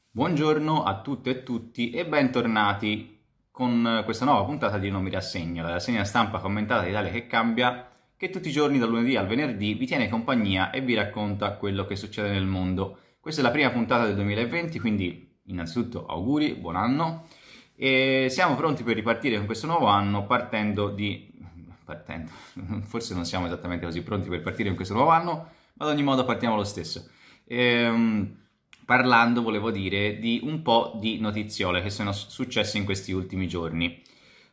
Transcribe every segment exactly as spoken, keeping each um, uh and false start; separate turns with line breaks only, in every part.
Buongiorno a tutte e tutti e bentornati con questa nuova puntata di Non mi rassegno, la rassegna stampa commentata di Italia che cambia, che tutti i giorni dal lunedì al venerdì vi tiene compagnia e vi racconta quello che succede nel mondo. Questa è la prima puntata del duemilaventi, quindi innanzitutto auguri, buon anno, e siamo pronti per ripartire con questo nuovo anno partendo di... partendo, forse non siamo esattamente così pronti per partire con questo nuovo anno, ma ad ogni modo partiamo lo stesso. Ehm... Parlando, volevo dire, di un po' di notiziole che sono successe in questi ultimi giorni.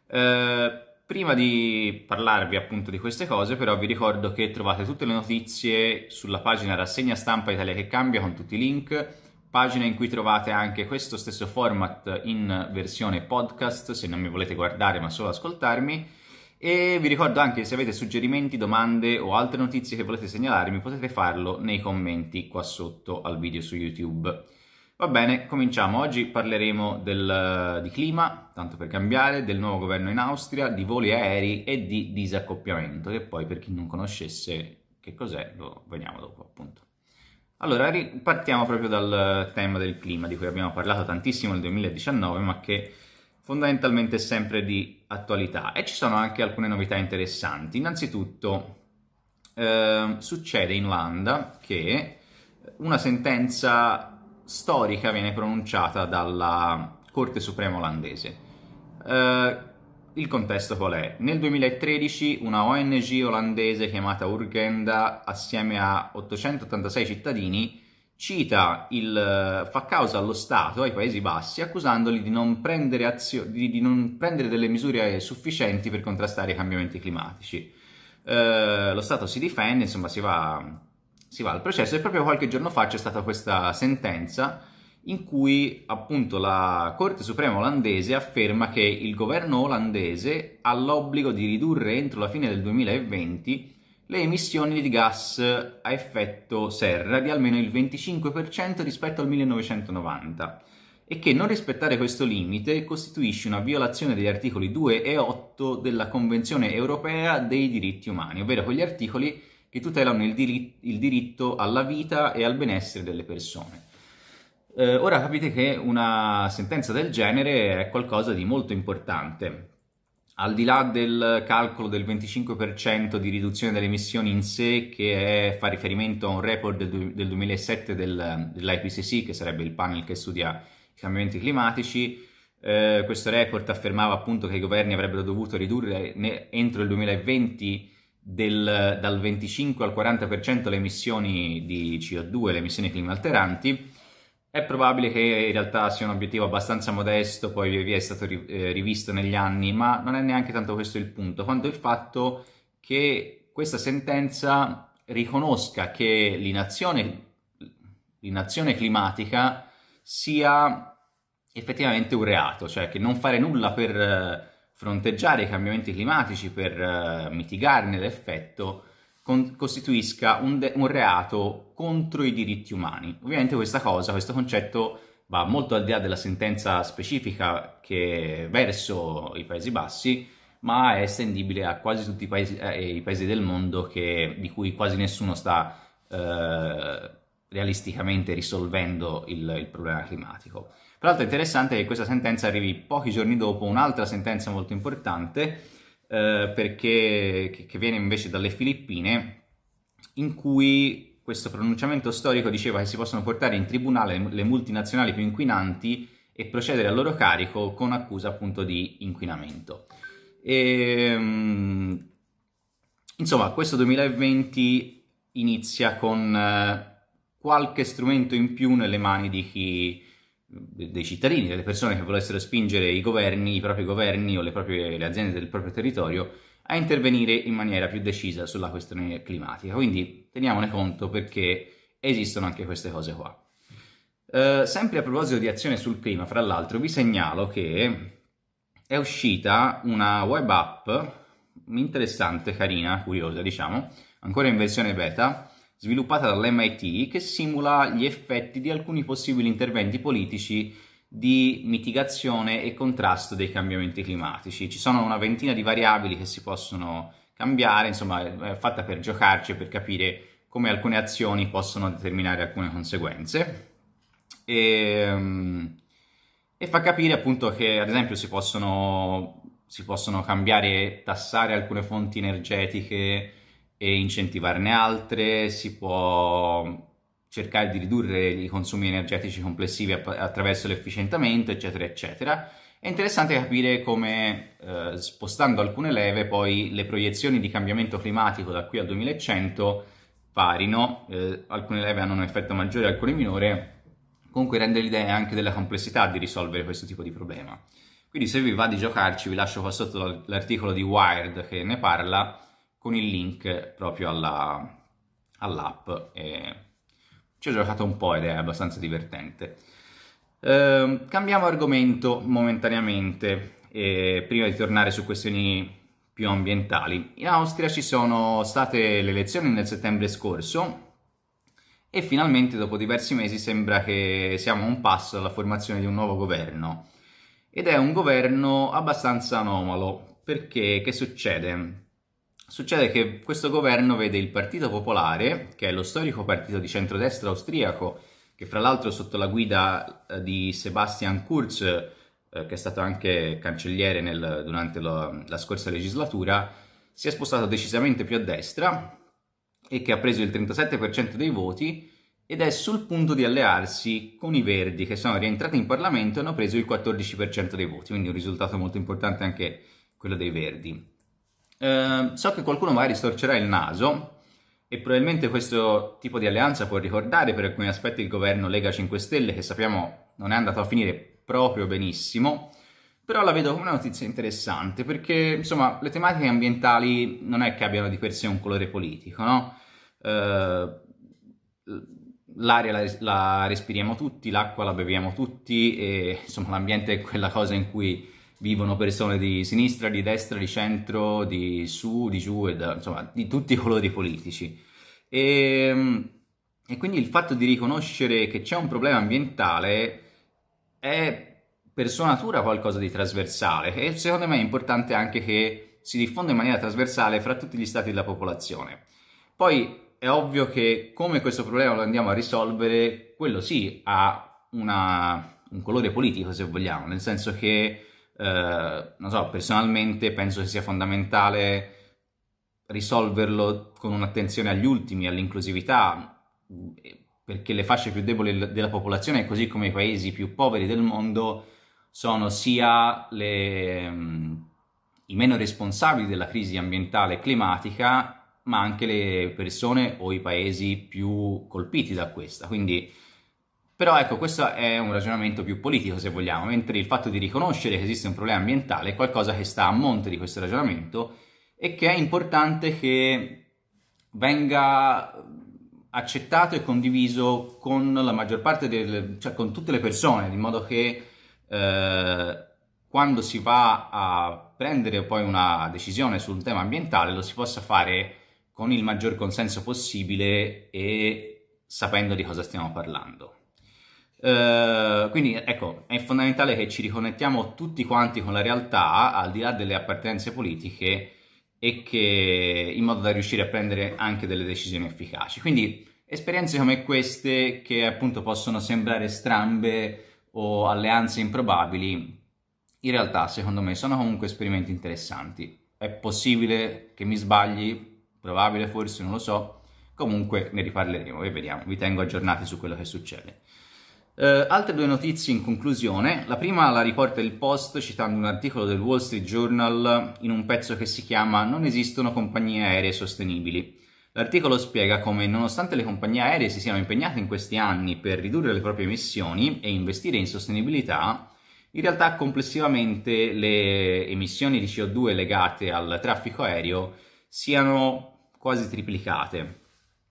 Eh, prima di parlarvi appunto di queste cose, però vi ricordo che trovate tutte le notizie sulla pagina Rassegna Stampa Italia che cambia con tutti i link, pagina in cui trovate anche questo stesso format in versione podcast, se non mi volete guardare ma solo ascoltarmi. E vi ricordo anche che se avete suggerimenti, domande o altre notizie che volete segnalarmi potete farlo nei commenti qua sotto al video su YouTube. Va bene, cominciamo. Oggi parleremo del, di clima, tanto per cambiare, del nuovo governo in Austria, di voli aerei e di disaccoppiamento, che poi per chi non conoscesse che cos'è lo vediamo dopo appunto. Allora, partiamo proprio dal tema del clima, di cui abbiamo parlato tantissimo nel duemiladiciannove, ma che fondamentalmente è sempre di attualità, e ci sono anche alcune novità interessanti. Innanzitutto eh, succede in Olanda che una sentenza storica viene pronunciata dalla Corte Suprema olandese. Eh, il contesto qual è? Nel duemilatredici una O N G olandese chiamata Urgenda, assieme a ottocentottantasei cittadini, cita il, fa causa allo Stato, ai Paesi Bassi, accusandoli di non prendere, azio, di, di non prendere delle misure sufficienti per contrastare i cambiamenti climatici. Eh, lo Stato si difende, insomma si va, si va al processo, e proprio qualche giorno fa c'è stata questa sentenza in cui appunto la Corte Suprema olandese afferma che il governo olandese ha l'obbligo di ridurre entro la fine del duemilaventi le emissioni di gas a effetto serra di almeno il venticinque per cento rispetto al millenovecentonovanta, e che non rispettare questo limite costituisce una violazione degli articoli due e otto della Convenzione Europea dei Diritti Umani, ovvero quegli articoli che tutelano il, dir- il diritto alla vita e al benessere delle persone. Eh, ora capite che una sentenza del genere è qualcosa di molto importante. Al di là del calcolo del venticinque per cento di riduzione delle emissioni in sé, che è, fa riferimento a un report del, del duemilasette del, dell'I P C C, che sarebbe il panel che studia i cambiamenti climatici, eh, questo report affermava appunto che i governi avrebbero dovuto ridurre ne, entro il duemilaventi del, dal venticinque al quaranta per cento le emissioni di C O due, le emissioni climalteranti. È probabile che in realtà sia un obiettivo abbastanza modesto, poi via via è stato rivisto negli anni, ma non è neanche tanto questo il punto, quanto il fatto che questa sentenza riconosca che l'inazione, l'inazione climatica sia effettivamente un reato, cioè che non fare nulla per fronteggiare i cambiamenti climatici, per mitigarne l'effetto, costituisca un, de- un reato contro i diritti umani. Ovviamente questa cosa, questo concetto va molto al di là della sentenza specifica che verso i Paesi Bassi, ma è estendibile a quasi tutti i paesi, eh, i paesi del mondo che, di cui quasi nessuno sta eh, realisticamente risolvendo il, il problema climatico. Tra l'altro è interessante che questa sentenza arrivi pochi giorni dopo un'altra sentenza molto importante, Eh, perché, che, che viene invece dalle Filippine, in cui questo pronunciamento storico diceva che si possono portare in tribunale le multinazionali più inquinanti e procedere al loro carico con accusa appunto di inquinamento. E, um, insomma, questo duemilaventi inizia con uh, qualche strumento in più nelle mani di chi dei cittadini, delle persone che volessero spingere i governi, i propri governi o le proprie le aziende del proprio territorio a intervenire in maniera più decisa sulla questione climatica. Quindi teniamone conto, perché esistono anche queste cose qua. Eh, sempre a proposito di azione sul clima, fra l'altro, vi segnalo che è uscita una web app interessante, carina, curiosa, diciamo, ancora in versione beta, sviluppata dall'M I T, che simula gli effetti di alcuni possibili interventi politici di mitigazione e contrasto dei cambiamenti climatici. Ci sono una ventina di variabili che si possono cambiare, insomma è fatta per giocarci e per capire come alcune azioni possono determinare alcune conseguenze. e, e fa capire appunto che ad esempio si possono, si possono cambiare e tassare alcune fonti energetiche e incentivarne altre, si può cercare di ridurre i consumi energetici complessivi attraverso l'efficientamento, eccetera, eccetera. È interessante capire come, eh, spostando alcune leve, poi le proiezioni di cambiamento climatico da qui al duemilacento varino, eh, alcune leve hanno un effetto maggiore, alcune minore, comunque rende l'idea anche della complessità di risolvere questo tipo di problema. Quindi se vi va di giocarci, vi lascio qua sotto l'articolo di Wired che ne parla, con il link proprio alla, all'app. E ci ho giocato un po' ed è abbastanza divertente. Eh, cambiamo argomento momentaneamente, e prima di tornare su questioni più ambientali. In Austria ci sono state le elezioni nel settembre scorso e finalmente dopo diversi mesi sembra che siamo a un passo dalla formazione di un nuovo governo. Ed è un governo abbastanza anomalo, perché che succede? Succede che questo governo vede il Partito Popolare, che è lo storico partito di centrodestra austriaco, che fra l'altro sotto la guida di Sebastian Kurz, eh, che è stato anche cancelliere nel, durante lo, la scorsa legislatura, si è spostato decisamente più a destra e che ha preso il trentasette per cento dei voti ed è sul punto di allearsi con i Verdi, che sono rientrati in Parlamento e hanno preso il quattordici per cento dei voti, quindi un risultato molto importante anche quello dei Verdi. Eh, so che qualcuno magari storcerà il naso e probabilmente questo tipo di alleanza può ricordare per alcuni aspetti il governo Lega cinque Stelle, che sappiamo non è andato a finire proprio benissimo, però la vedo come una notizia interessante perché insomma le tematiche ambientali non è che abbiano di per sé un colore politico, no? Eh, l'aria la, la respiriamo tutti, l'acqua la beviamo tutti e insomma l'ambiente è quella cosa in cui vivono persone di sinistra, di destra, di centro, di su, di giù, ed, insomma, di tutti i colori politici. E, e quindi il fatto di riconoscere che c'è un problema ambientale è per sua natura qualcosa di trasversale e secondo me è importante anche che si diffonda in maniera trasversale fra tutti gli stati della popolazione. Poi è ovvio che come questo problema lo andiamo a risolvere, quello sì ha una, un colore politico se vogliamo, nel senso che Uh, non so, personalmente penso che sia fondamentale risolverlo con un'attenzione agli ultimi, all'inclusività, perché le fasce più deboli della popolazione, così come i paesi più poveri del mondo, sono sia le, um, i meno responsabili della crisi ambientale e climatica, ma anche le persone o i paesi più colpiti da questa. Quindi Però ecco, questo è un ragionamento più politico se vogliamo, mentre il fatto di riconoscere che esiste un problema ambientale è qualcosa che sta a monte di questo ragionamento e che è importante che venga accettato e condiviso con la maggior parte delle, cioè con tutte le persone, in modo che eh, quando si va a prendere poi una decisione sul tema ambientale lo si possa fare con il maggior consenso possibile e sapendo di cosa stiamo parlando. Uh, quindi ecco, è fondamentale che ci riconnettiamo tutti quanti con la realtà al di là delle appartenenze politiche e che in modo da riuscire a prendere anche delle decisioni efficaci. Quindi esperienze come queste, che appunto possono sembrare strambe o alleanze improbabili, in realtà secondo me sono comunque esperimenti interessanti. È possibile che mi sbagli, probabile forse, non lo so, comunque ne riparleremo e vediamo, vi tengo aggiornati su quello che succede. Uh, altre due notizie in conclusione. La prima la riporta il Post citando un articolo del Wall Street Journal in un pezzo che si chiama "Non esistono compagnie aeree sostenibili". L'articolo spiega come, nonostante le compagnie aeree si siano impegnate in questi anni per ridurre le proprie emissioni e investire in sostenibilità, in realtà complessivamente le emissioni di C O due legate al traffico aereo siano quasi triplicate.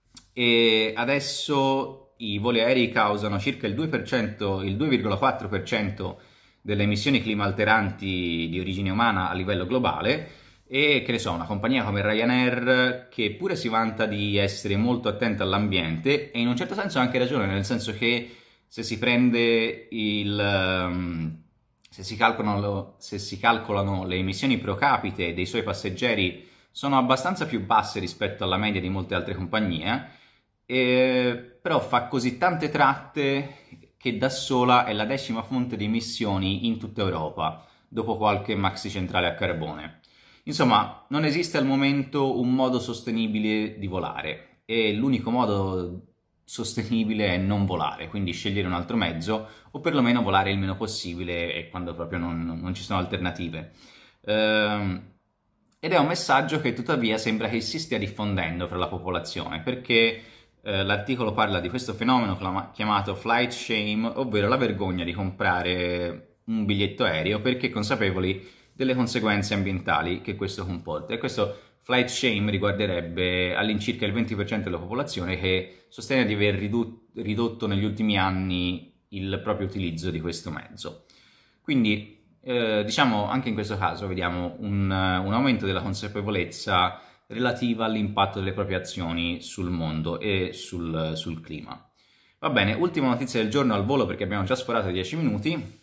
E adesso i voli aerei causano circa il due per cento, il due virgola quattro per cento delle emissioni climalteranti di origine umana a livello globale e, che ne so, una compagnia come Ryanair, che pure si vanta di essere molto attenta all'ambiente, e in un certo senso ha anche ragione, nel senso che se si prende il... se si calcolano, se si calcolano le emissioni pro capite dei suoi passeggeri sono abbastanza più basse rispetto alla media di molte altre compagnie, E, però fa così tante tratte che da sola è la decima fonte di emissioni in tutta Europa, dopo qualche maxi centrale a carbone. Insomma, non esiste al momento un modo sostenibile di volare e l'unico modo sostenibile è non volare, quindi scegliere un altro mezzo o perlomeno volare il meno possibile e quando proprio non, non ci sono alternative. Ehm, ed è un messaggio che tuttavia sembra che si stia diffondendo fra la popolazione, perché eh, l'articolo parla di questo fenomeno chiamato flight shame, ovvero la vergogna di comprare un biglietto aereo perché consapevoli delle conseguenze ambientali che questo comporta. E questo flight shame riguarderebbe all'incirca il venti per cento della popolazione che sostiene di aver ridu- ridotto negli ultimi anni il proprio utilizzo di questo mezzo. Quindi, eh, diciamo, anche in questo caso vediamo un, un aumento della consapevolezza relativa all'impatto delle proprie azioni sul mondo e sul, sul clima. Va bene, ultima notizia del giorno al volo perché abbiamo già sforato i dieci minuti.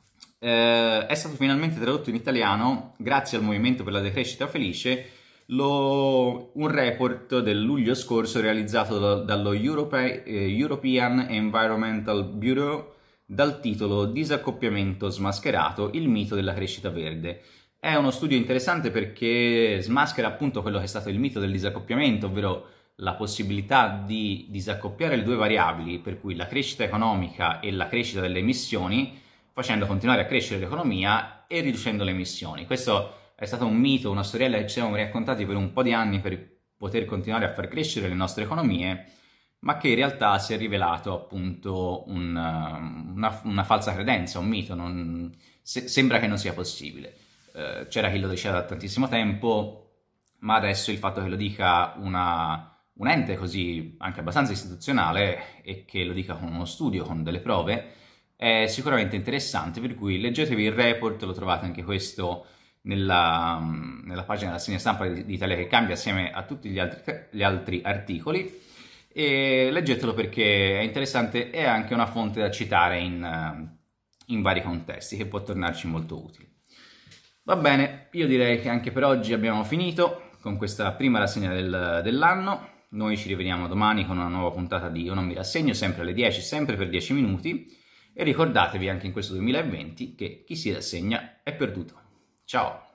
Eh, è stato finalmente tradotto in italiano, grazie al Movimento per la Decrescita Felice, lo, un report del luglio scorso realizzato da, dallo Europe, eh, European Environmental Bureau dal titolo Disaccoppiamento smascherato, il mito della crescita verde. È uno studio interessante perché smaschera appunto quello che è stato il mito del disaccoppiamento, ovvero la possibilità di disaccoppiare le due variabili, per cui la crescita economica e la crescita delle emissioni, facendo continuare a crescere l'economia e riducendo le emissioni. Questo è stato un mito, una storiella che ci siamo raccontati per un po' di anni per poter continuare a far crescere le nostre economie, ma che in realtà si è rivelato appunto un, una, una falsa credenza, un mito, non, se, sembra che non sia possibile. Eh, c'era chi lo diceva da tantissimo tempo, ma adesso il fatto che lo dica una, un ente così anche abbastanza istituzionale e che lo dica con uno studio, con delle prove, è sicuramente interessante, per cui leggetevi il report, lo trovate anche questo nella, nella pagina della rassegna stampa di, di Italia che Cambia assieme a tutti gli altri, gli altri articoli, e leggetelo perché è interessante e è anche una fonte da citare in, in vari contesti che può tornarci molto utile. Va bene, io direi che anche per oggi abbiamo finito con questa prima rassegna del, dell'anno. Noi ci rivediamo domani con una nuova puntata di Io non mi rassegno, sempre alle dieci, sempre per dieci minuti. E ricordatevi anche in questo duemilaventi che chi si rassegna è perduto. Ciao!